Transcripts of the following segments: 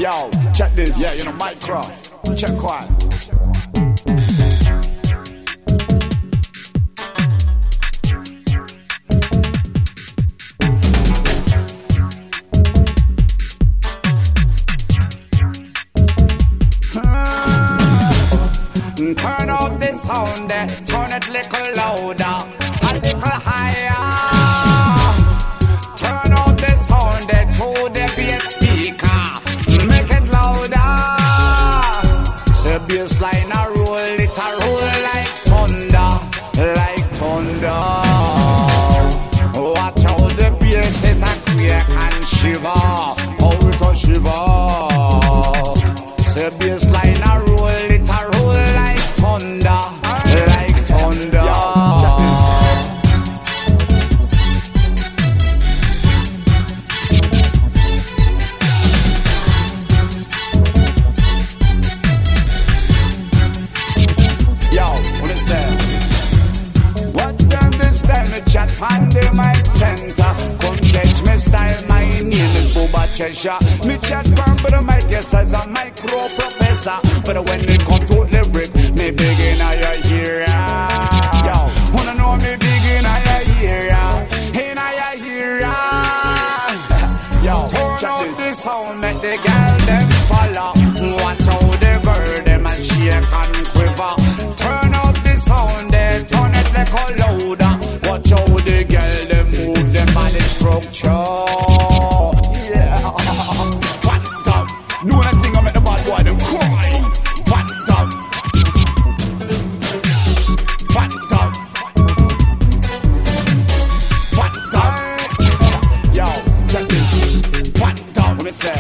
Yo, check this. Yeah, you know, micro. Check quiet. Turn up the sound, turn it little louder, a little higher. Turn up the sound through the bass speaker, make it louder. Say bass line a roll, it a roll like thunder, like thunder. Watch how the bass is a quake and shiver, how it a shiver. Say bass line a roll, it a roll like thunder, like thunder. Yo, what it say? Watch them this time, me chat on the mic center. Come catch me style, my name is Boba Cheshire. Me chat on the mic, yes, as a micro professor. But when it come to lyric, me begin a hear ya. Yo, wanna know me begin a hear ya. In a hear ya. Yo, turn up the sound, make the girl them follow. Watch how the girl them a shake and quiver. Turn up the sound, turn it like a louder. Watch how the girl them move them body structure. Yeah, phantom. Know that thing I make the bad boy them cry. Phantom, phantom, phantom. Yo, check this. Phantom, what me say?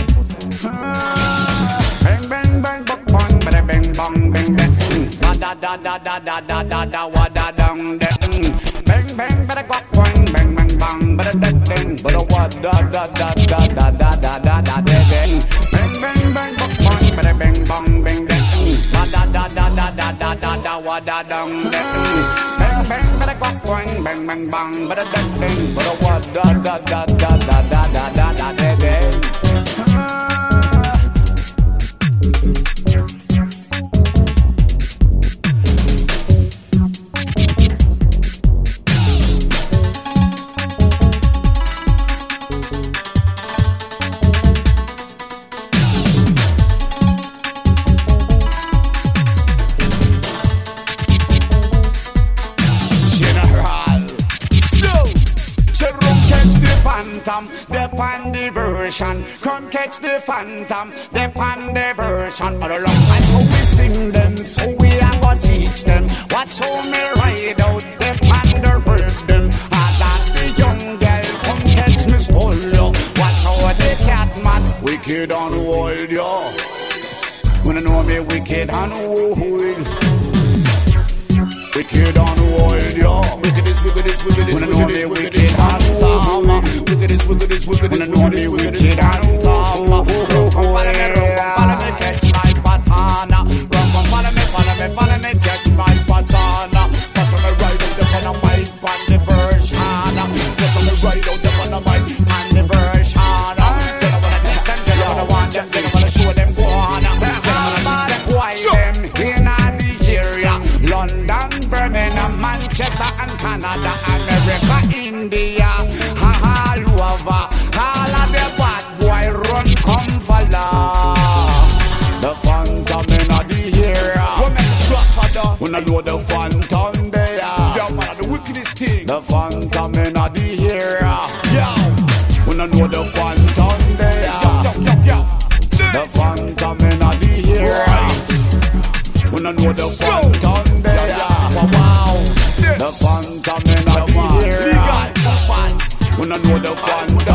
Bang bang bang bang bang bang bang bang bang bang. Da da da da da da da da wa da dang dang. Bang bang bang bang bang bang bang bang bang bang. But wa da da da da da da da da da bang. Bang bang bang bang bang bang bang bang bang. Da da da da da da da da da wa da dang dang. Bang bang bang bang bang bang bang bang bang bang. But wa da da da da da da da da da bang. The pandy version, come catch the phantom. The pandy version, all along and so we sing them, so we are gonna teach them. Watch how me ride out the panda rhythm. I got the young girl, come catch me spoil. Watch how the cat man wicked and wild, yo. When I know me wicked and wild. Wicked on the world, yo. Wickedest, wickedest, wickedest, wickedest, wickedest, Tom. Wickedest, wickedest, wickedest, when I know me wicked and Tom. Run, come follow me, catch my patana. Run, come follow me, catch my patana. But on the right out there on the mic, on the version. Just on the right out there on the mic, on the version. Then I wanna teach them, then I wanna watch them, then I wanna show them go on. Then I wanna teach them why them in the area. London, Birmingham, Manchester and Canada, America, India, all over. All of the bad boy run come follow. The phantom in the area. When I know the phantom there. Yo, man, the wickedest thing. The phantom in the area. Yo, when I know the phantom there. Yo. The phantom in the area. When I know the phantom there. Wow. The phantom in the area. When I know the phantom.